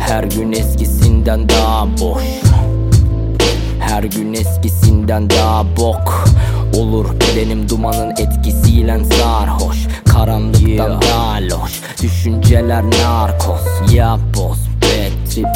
Her gün eskisinden daha boş, her gün eskisinden daha bok olur. Bedenim dumanın etkisiyle sarhoş, karanlıktan daha loş. Düşünceler narkoz, yapboz, bad trip,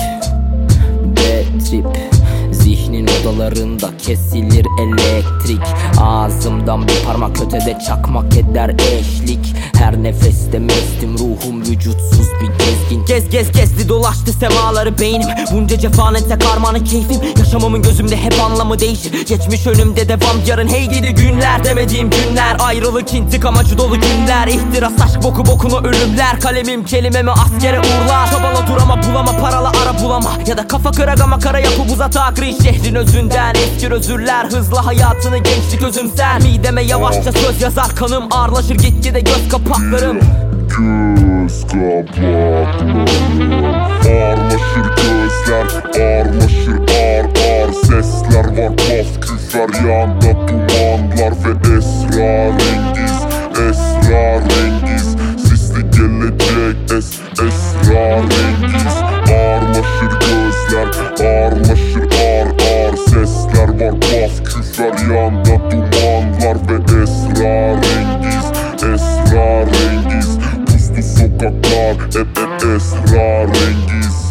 bad trip. Zihnin odalarında kesilir elektrik. Ağzımdan bir parmak ötede çakmak eder eşlik. Her nefeste mestim, ruhum vücutsuz bir gezgin. Gezdi dolaştı semaları beynim. Bunca cefanete karmanın keyfim. Yaşamamın gözümde hep anlamı değişir. Geçmiş önümde devam, yarın hey gidi günler. Demediğim günler, ayrılık intikam acı dolu günler. İhtiras aşk boku bokuna ölümler. Kalemim kelimemi askere uğurlar. Çabala dur ama bulama, paralı ara bulama. Ya da kafa kırak ama kara yapıp uzat agri. Şehrin özünden eski özürler. Hızlı hayatını gençlik özümser. Mideme yavaşça söz yazar, kanım ağırlaşır gitgide göz kapaklarım. Göz kapaklarım ağırlaşır, gözler ağırlaşır, ağır sesler var, paf küfer yanda dumanlar ve esrarengiz, esrarengiz. Sisli gelecek esrarengiz. Ağırlaşır gözler ağırlaşır, ağır sesler var, paf küfer yanda dumanlar ve esrarengiz, esrarengiz. Sokaklar hep esrarengiz.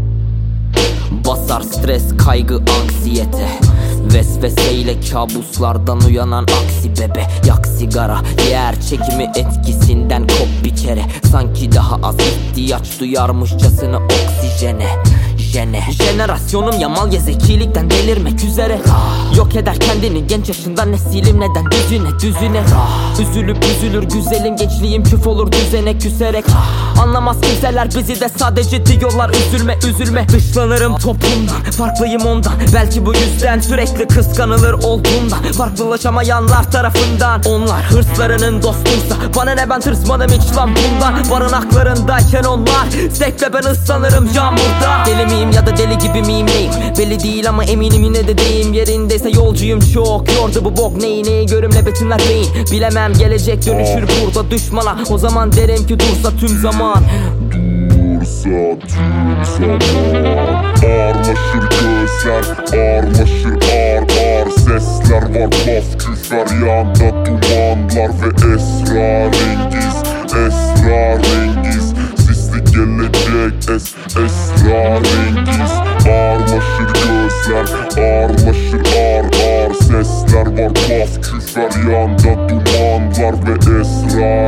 Basar stres, kaygı, anksiyete. Vesveseyle kabuslardan uyanan aksi bebe. Yak sigara, yer çekimi etkisinden kop bir kere. Sanki daha az ihtiyaç duyarmışçasına oksijene. Jenerasyonum yamal ya zekilikten delirmek üzere. Yok eder kendini genç yaşında nesilim, neden düzüne Üzülüp üzülür güzelim gençliğim, küf olur düzene küserek. Anlamaz kimseler bizi de, sadece diyorlar üzülme. Dışlanırım toplumdan, farklıyım ondan. Belki bu yüzden sürekli kıskanılır olduğumdan. Farklılaşamayanlar tarafından. Onlar hırslarının dostuysa bana ne, ben tırsmadım hiç lan bundan. Barınaklarındayken onlar zevk ve ben ıslanırım yağmurda. Deli miyim ya da deli gibi miyim neyim belli değil ama eminim yine de deyim yerindeyse yolcuyum çok. Yordu bu bok neyi görümle betimler beyin. Bilemem gelecek dönüşür burada düşmana. O zaman derim ki dursa tüm zaman. Dursa tüm zaman. Ağırlaşır gözler ağırlaşır, ağır sesler var, paf küfer yanda dumanlar ve esrarengiz, esrarengiz. Sisli gelecek esrarengiz. Ağırlaşır gözler ağırlaşır, ağır sesler var, paf küfer yanda dumanlar ve esrarengiz.